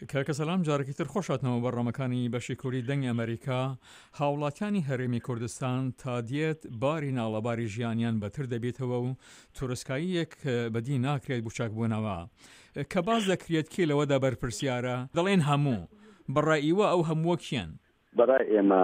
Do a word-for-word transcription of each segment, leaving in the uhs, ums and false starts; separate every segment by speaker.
Speaker 1: کاکە سەلام، جارێکی تر خۆشاتنەوە بەڕێمەکانی بەشی کوردی دەنگی ئەمریکا. هاوڵاتیانی هەرێمی کوردستان تا دیێت باری ناڵەباری ژیانیان بەتر دەبێتەوە و تورسکاییەک بەدی ناکرێت بچاکبوونەوە کە باز دەکرێت کێ لەوەدا بەرپرسیارە. دەڵێن هەموو بەڕائیوە ئەو هەمووە کیان؟
Speaker 2: بەڕای ئێمە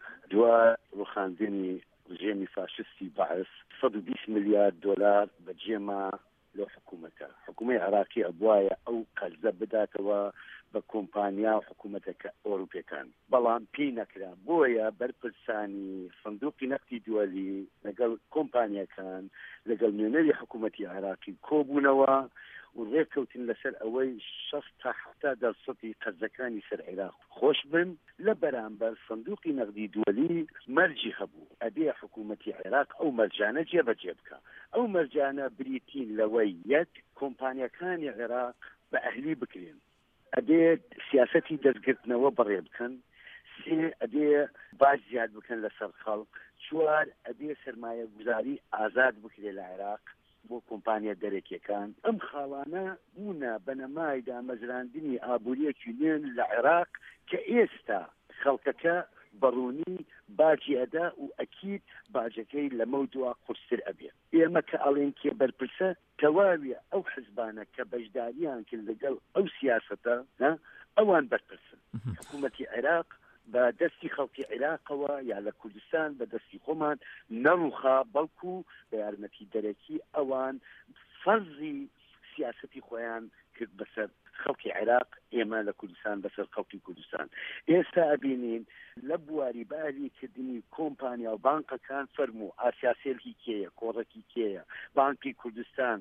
Speaker 2: دوای ڕوخاندنی ڕژێمی فاشستی بەعس سەد و بیست ملیارد دۆلار بەجێما لە حکوومەتە حکوومەتی عێراقی ئەبوایە ئەو قەرزە بداتەوە بە کۆمپانیا و حکوومەتەکە ئۆروپیەکان، بەڵام پێی نەکرا. بۆیە بەرپرسانی سندوقی نەفتی دووەلی لەگەڵ کۆمپانیەکان لەگەڵ نوێنەری حکوومەتی عێراقی کۆبوونەوە و ڕێککەوتن لەسەر ئەوەی شەست تا حتا دەرسەدی قەرزەکانی سەر عێراق خۆش بن. لە بەرامبەر سندوقی نەقدی دووەلی مەرجی هەبوو ئەبێ حکوومەتی عێراق ئەو مەرجانە جێبەجێ بکە. ئەو مەرجانە بریتین لەوەی یەک کۆمپانیەکانی عێراق بە ئەهلی بکرێن، ئەبێ سیاسەتی دەستگرتنەوە بەڕێ بکەن، سێ ئەبێ باج زیاد بکەن لەسەر خەڵک، چوار ئەبێ سەرمایە گوزاری ئازاد بکرێ لە عێراق بۆ کۆمپانیا دەرەکیەکان. ئەم خاڵانە بوونە بەنەمای دامەزراندنی ئابوووریەکی نوێن لە عێراق کە ئێستا خەڵکەکە بەڕوونی باجی ئەدا و ئەکید باجەکەی لەمە دووە قورستر ئەبێ. ئێمە کە ئەڵێن کێ بەرپرسە تەواویە ئەو حزبانە کە بەشداریان کرد لەگەڵ ئەو سیاسەتە ئەوان بەرپرسن. حکوومەتی عێراق بە دەستی خەڵکی عێراقەوە یا لە کوردستان بە دەستی خۆمان نەڕووخا، بەڵکو بە یارمەتی دەرەکی ئەوان فەرزی سیاسەتی خۆیان کرد بەسەر خەڵکی عێراق، ئێمە لە کوردستان بەسەر خەڵکی کوردستان. ئێستا ئەبینین لە بواری باریکردنی کۆمپانیا و بانکەکان فەرموو ئاسیاسێلکی کێیە، کۆڕەکی کێیە، بانکی کوردستان،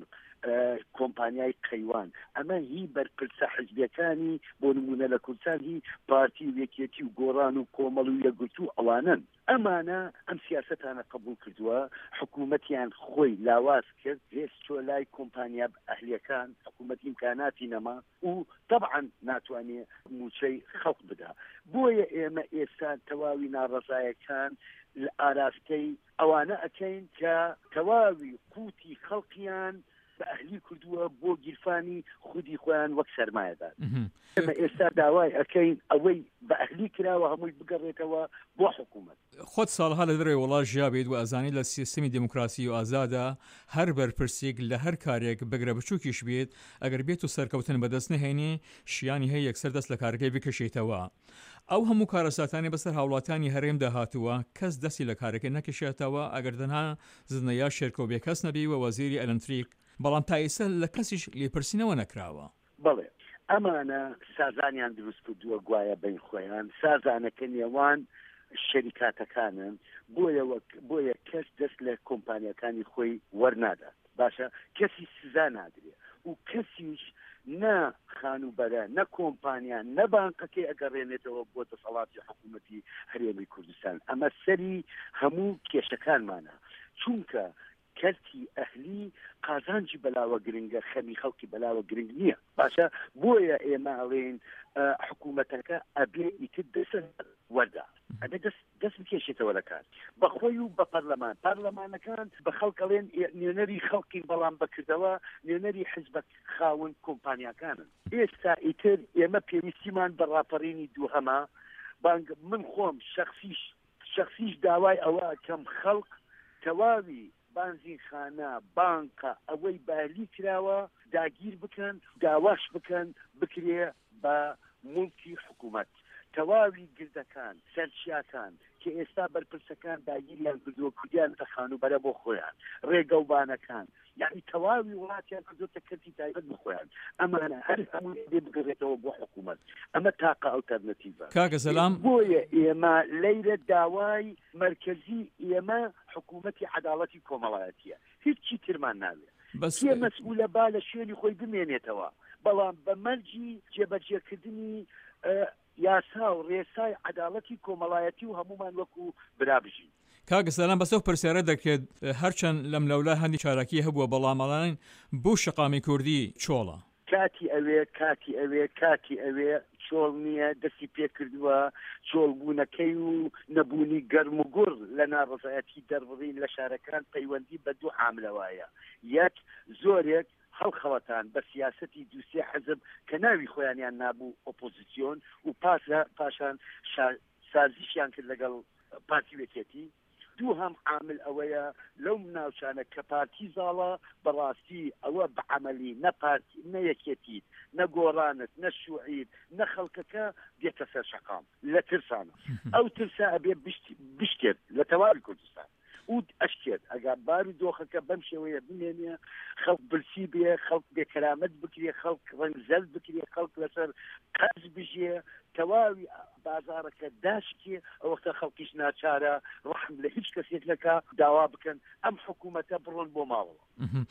Speaker 2: کۆمپانیای قەیوان. ئەمە هی بەرپرسە حزبیەکانی بۆ نمونە لە کوردستان هی پارتی و یەکێتی و گۆڕان و کۆمەڵ و یەکگرتو و ئەوانن. ئەمانە ئەم سیاسەتانە قبول کردووە، حکوومەتیان خۆی لاواز کرد، هێست چۆ لای کۆمپانیا ئەهلیەکان، حکوومەتی ئیمکاناتی نەما و طبعا ناتوانێت موچەی خەڵک بدا. بۆیە ئێمە ئێستا تەواوی ناڕەزایەکان لە ئاراستەی ئەوانە ئەکەین کە تەواوی قوتی خەڵکیان بە ئەهلی کردووە بۆ گیرفانی خودی خۆیان وەک سەرمایەدار. ئێمە ئێستا داوای ئەکەین ئەوەی بە ئەهلی کراوە هەمووی بگەڕێتەوە بۆ حکوومەت.
Speaker 1: خۆت ساڵها لە دەرەوەی وڵات ژیابێت و ئەزانی لە سیستەمی دموکراسی و ئازادە هەر بەرپرسێک لە هەر کارێک بەگرە بچووکیش بێت ئەگەر بێت و سەرکەوتن بەدەست نهێنێ شیانی هەیە یەکسەر دەست لە کارەکەی بکەشێتەوە. ئەو هەموو کارەساتانی بەسەر هاوڵاتیانی هەرێمدا هاتووە کەس دەستی لە کارەکە نەکەشێتەوە ئەگەر تەنها زنەیا شێرکۆ بێ کەس نەبی و وەزیری ئەلەنتریک، بەڵام تا ئێستا لە کەسیش لێپرسینەوە نەکراوە.
Speaker 2: بەڵێ ئەمانە سازانیان دروست کردووە گوایە بین خۆیان، سازانەکە نێوان شەریکاتەکانن، بۆیە بۆیە کەس دەست لە کۆمپانیەکانی خۆی وەرنادا. باشە کەسی سزا نادرێت و کەسیش نە خانوبەرە نە کۆمپانیان نە بانکەکەی ئەگەڕێنێتەوە بۆ دەسەڵاتی حکوومەتی هەرێمی کوردستان. ئەمە سەری هەموو کێشەکانمانە، چونکە کەرتی ئەهلی قازانجی بەلاوە گرنگە، خەمی خەڵکی بەلاوە گرنگ نییە. باشە بۆیە ئێمە ئەڵێن حکوومەتەکە ئەبێ ئیتر دەسەر وەردا، ئەبێ دەست بکێشێتەوە لە کار بەخۆی و بە پەرلەمان. پارلەمانەکان بە خەڵکەڵێن نوێنەری خەڵکی، بەڵام بەکردەوە نوێنەری حزبە خاون کۆمپانیاکانن. ئێستا ئیتر ئێمە پێویستیمان بە ڕاپەڕینی دووهەمە. بانگ من خۆم شخصیش شخصیش داوای ئەوە کەم خەڵک تەواوی بانزی خانە بانکە ئەوەی بالی کراوە داگیر بکەن، داواش بکەن بکرێ بە مولکی حکوومەت. تەواوی گردەکان سەرچیاکان کە ئێستا بەرپرسەکان داگیریان کردووە کوردیان تە خانوبەرە بۆ خۆیان، ڕێگەوبانەکان، یعنی تەواوی وڵاتیان کردوتە کەرتی تایبەت بخۆیان. ئەمانە هەر هەمووی دێ بگەڕێتەوە بۆ حکوومەت. ئەمە تاقە ئەڵتەرنەتیڤە.
Speaker 1: کاکە سەلام،
Speaker 2: بۆیە ئێمە لەیرە داوای مرکزی ئێمە حکوومەتی عەداڵەتی کۆمەڵایەتیە، هیچی ترمان ناوێت. کێ مەسئولە با لە شوێنی خۆی بمێنێتەوە، بەڵام بە مەرجی جێبەجێکردنی یاسا و ڕێسای عەداڵەتی کۆمەڵایەتی و هەمومان وەکو برابژین.
Speaker 1: کاکە سەلام، بەسەو پرسیارە دەکرێت هەرچەند لەم لەولا هەندی چالاکی هەبووە، بەڵام ئەڵێن بۆ شەقامی کوردی چۆڵە.
Speaker 2: کاتی ئەوێ کاتی ئەوێ کاتی ئەوێ چۆڵ نییە دەستی پێ کردووە چۆڵبوونەکەی و نەبوونی گەرم و گوڕ لە ناڕزایەتی دەربڕین لە شارەکان پەیوەندی بە دوو عاملەوایە یەک زۆرێک هەڵخەوەتان بە سیاسەتی دووسێ حەزب کە ناوی خۆیانیان نابوو ئۆپۆزیسیۆن و پاسە پاشان سازیشیان کرد لەگەڵ پارتی وێکێتی دوو هەم عامل ئەوەیە لەو ناوچانە کە پارتی زاڵە بەڕاستی ئەوە بەعەمەلی نە پارتی نە یەکێتیت نە گۆڕانت نە شوعید نە خەڵکەکە دێتە سەر شەقام لە ترسانە ئەو ترسا ئەبێ بشتێت لە تەواوی کوردستان و ئەشکێت ئەگا بار و دۆخەکە بەم شێوەیە بمێنێ خەڵک برسی بێ خەڵک بێکەرامەت بکرێ خەڵک ڕەنگزەل بکرێ خەڵک لەسەر قەرز بژێ تەواوی بازارەکە داشکێ ئەوەختە خەڵکیش ناچارە ڕەحم لە هیچ کەسێک نەکا داوا بکەن ئەم حکوومەتە بڕۆن بۆ ماوەوە.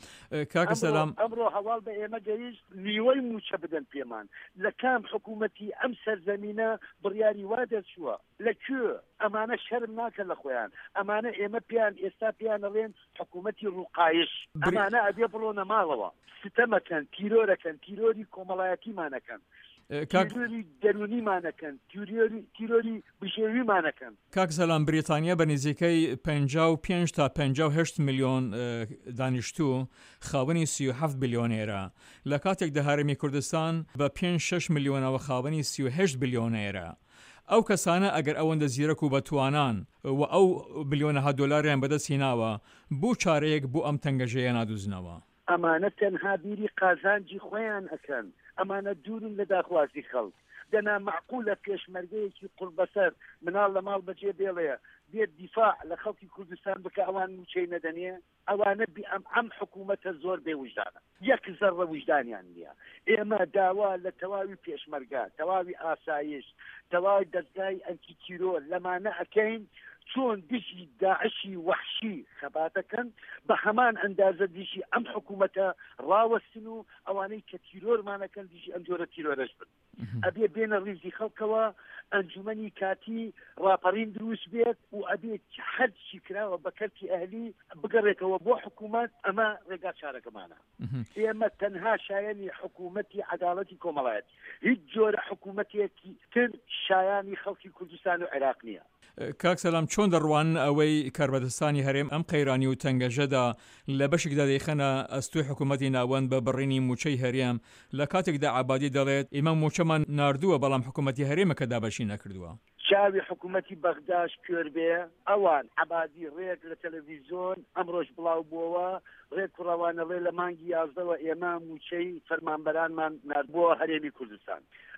Speaker 1: کاکە سەلام
Speaker 2: ئەمڕۆ هەواڵ بە ئێمە گەیشت نیوەی موچە بدەن پێمان لە کام حکوومەتی ئەم سەرزەمینە بڕیاری وا دەرچووە لەکوێ ئەمانە شەرم ناکەن لە خۆیان ئەمانە ئێمە پیان ئێستا پیانەڵێن حکوومەتی ڕووقایش ئەمانە ئەبێ بڕۆنە ماڵەوە ستەمەکەن تیرۆرەکەن تیرۆری کۆمەڵایەتیمانەکەن تیرۆری دەرونیمانەکەن تیرۆری بژێویمانەکەن.
Speaker 1: کاک سەلام بریتانیا بە نزیکەی پەنجا و پێنج تا پەنجا و هەشت میلیۆن دانیشتوو خاوەنی سی و هەفت بیلیۆنێرە لە کاتێکدا هەرێمی کوردستان بە پێنج شەش میلیۆنەوە خاوەنی سی و هەشت بیلیۆنێرە. ئەو کەسانە ئەگەر ئەوەندە زیرەک و بەتوانان و ئەو بیلیۆنەها دۆلاریان بەدەست هێناوە بۆ چارەیەک بۆ ئەم تەنگەژەیە نادوزنەوە.
Speaker 2: ئەمانە تەنها بیری قازانجی خۆیان ئەکەن ئەمانە دوورن لە داخوازی خەڵک دەنا معقولە پێشمەرگەیەکی قوربەسەر مناڵ لە ماڵ بەجێ بێڵەیە بێت دیفاع لە خەڵکی کوردستان بکە ئەوان موچەی نەدەنێ ئەوانە ئەم ئەم حکوومەتە زۆر بێ وجدانە یەک زەڕە وجدانیان نییە. ئێمە داوا لە تەواوی پێشمەرگە تەواوی ئاسایش تەواوی دەستگای ئەنتی تیرۆر لەمانە ئەکەین چۆن دژی داعشی وحشی خەباتەکەن بە هەمان ئەندازە دژی ئەم حکوومەتە ڕاوەستن و ئەوانەی کە تیرۆرمانەکەن دژی ئەم جۆرە تیرۆرەش بن ئەبێ بێنە ڕیزی خەڵکەوە ئەنجومەنی کاتی ڕاپەڕین دروست بێت و ئەبێ هەرچی کراوە بە کەرتی ئەهلی بگەڕێتەوە بۆ حکوومەت ئەمە ڕێگا چارەکەمانە. ئێمە تەنها شایەنی حکوومەتی عەداڵەتی کۆمەڵایەتی هیچ جۆرە حکوومەتێکی تر شایانی خەڵکی کوردستان و عێراق نییە.
Speaker 1: کاک سەلام چۆن دەڕوان ئەوەی کاربەدەستانی هەرێم ئەم قەیرانی و تەنگەژەدا لە بەشێکدا دەیخەنە ئەستوی حکوومەتی ناوەند بە بڕینی موچەی هەرێم لە کاتێکدا عەبادی دەڵێت ئێمە موچەمان ناردووە بەڵام حکوومەتی هەرێمەکە دابەشی نەکردووە.
Speaker 2: چاوی حکوومەتی بەغداش کوێر بێ ئەوان عەبادی ڕێک لە تەلەڤیزۆن ئەمڕۆژ بڵاو بووەوە ڕێک کوڕەوانەڵێ لە مانگی یازدەوە ئێمە موچەی فەرمانبەرانمان ناردبووە هەرێمی کوردستان.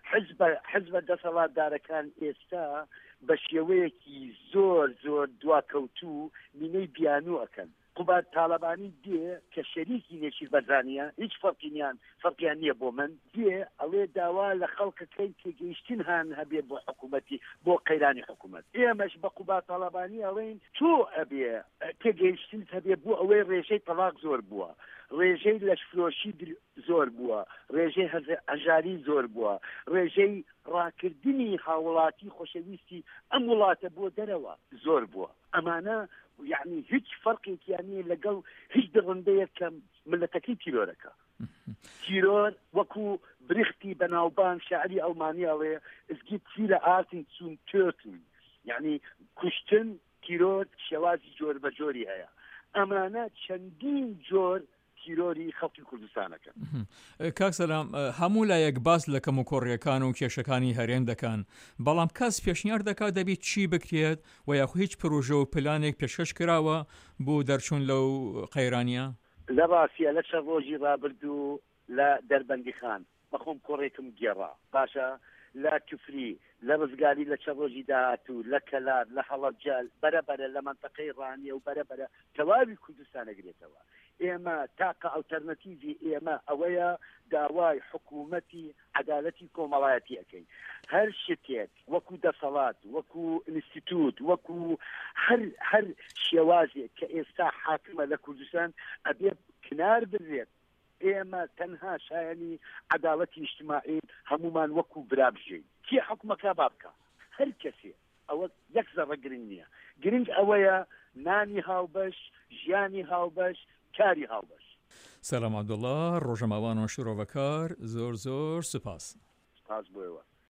Speaker 2: حزبە دەسەڵاتدارەکان ئێستا بە شێوەیەکی زۆر زۆر دواکەوتوو مینەی بیانوو ئەکەن. قوبات تاالبانی دێ کە شەریکی نێشیر بەزانیە هیچ فەرقینیان فەرقیان نییە بۆ من دێ ئەڵێ داوا لە خەڵکەکەی تێگەیشتن هاان هەبێت بۆ حکوومەتی بۆ قەیرانی حکوومەت ئێمەش بە قوبات تاالبانی ئەڵێن تۆ ئەبێ تێگەیشتن هەبێت بۆ ئەوەی ڕێژەی تەلاق زۆر بووە ڕێژەی لەشفرۆشی زۆر بووە ڕێژەی هەژاری زۆر بووە ڕێژەی ڕاکردنی هاوڵاتی خۆشەویستی ئەم وڵاتە بۆ دەرەوە زۆر بووە. ئەمانە یعنی هیچ فەرقێکیانی لەگەڵ هیچ دڕندەیە کە ملەتەکەی تیرۆرەکە. تیرۆر وەکو برختی بەناوبان شاعری ئەڵمانیاڵێ ئزگی تیرە ئارتن چون تۆتن یعنی کوشتن تیرۆر شێوازی جۆر بە جۆری هەیە. ئەمانە چەندین جۆر تیرۆری خەڵکی کوردستانەکە.
Speaker 1: کاک سەلام هەموو لایەک باس لە کەم و کۆڕیەکان و کێشەکانی هەرێم دەکەن بەڵام کەس پێشنیار دەکات دەبێت چی بکرێت و یاخو هیچ پرۆژە و پلانێک پێشکەش کراوە بۆ دەرچوون لەو قەیرانیە؟
Speaker 2: لە ڕاستیە لە چەند ڕۆژی ڕابردوو لە دەربەندی خان بەخۆم کۆڕێکم گێڕا باشە لە کوفری لە ڕزگاری لە چەند ڕۆژی داهاتوو لە کەلار لە هەڵەبجال بەرەبەرە لە مەنتەقەی ڕانیە و بەرەبەرە تەواوی کوردستان ئەگرێتەوە. ئێمە تاقە ئەڵتەرنەتیڤی ئێمە ئەوەیە داوای حکوومەتی عەدالەتی کۆمەڵایەتی ئەەکەین. هەر شتێک وەکو دەسەڵات وەکو ئینستیتوت وەکو هەر هەر شێوازێک کە ئێستا حاکمە لە کوردستان ئەبێ کنار بڕێت. ئێمە تەنها شایەنی عەدالەتی ئیجتیماعی هەمومان وەکو برا بژین. کێ حکومەکە بابکە هەر کەسێ ئەوە یەک زەڕە گرنگ نییە. گرنگ ئەوەیە نانی هاوبەش ژیانی هاوبەش کاری هاوبەش.
Speaker 1: سەلام عەبدوڵڵا ڕۆژەماوان و شورۆڤەکار زۆر زۆر سوپاس.
Speaker 2: سپاس بۆ ئێوە.